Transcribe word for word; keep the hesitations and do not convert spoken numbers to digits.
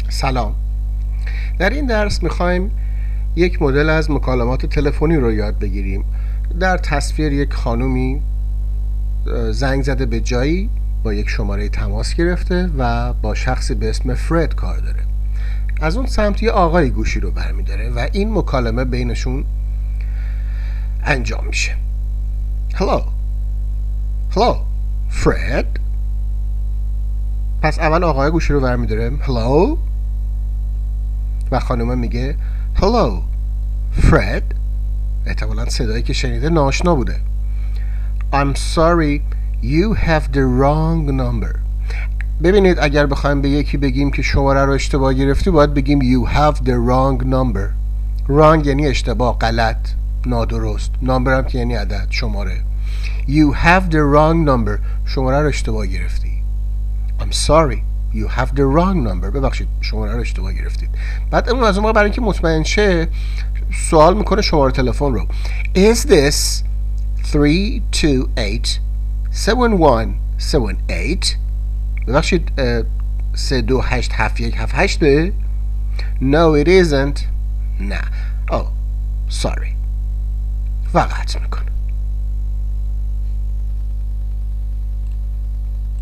سلام. در این درس میخوایم یک مدل از مکالمات تلفنی رو یاد بگیریم. در تصویر یک خانومی زنگ زده به جایی، با یک شماره تماس گرفته و با شخصی به اسم فرد کار داره. از اون سمت یه آقای گوشی رو برمیداره و این مکالمه بینشون انجام میشه. Hello. Hello. Fred. پس اول آقای گوشی رو برمیداره. Hello. و خانومه میگه Hello. Fred. احتمالاً صدایی که شنیده ناشنا بوده. I'm sorry. You have the wrong number. ببینید اگر بخوایم به یکی بگیم که شماره رو اشتباه گرفتی باید بگیم You have the wrong number. wrong یعنی اشتباه، غلط، نادرست. number هم که یعنی عدد، شماره. You have the wrong number. شماره رو اشتباه گرفتی. I'm sorry. You have the wrong number. ببخشید شماره رو اشتباه گرفتید. بعد اون از اون برای اینکه مطمئن شه سوال میکنه شماره تلفن رو. Is this three two eight seven one seven eight؟ ببخشید سه دو هشت هفت یک هفت هشته؟ No it isn't. نه. Oh sorry. و قطع میکنه.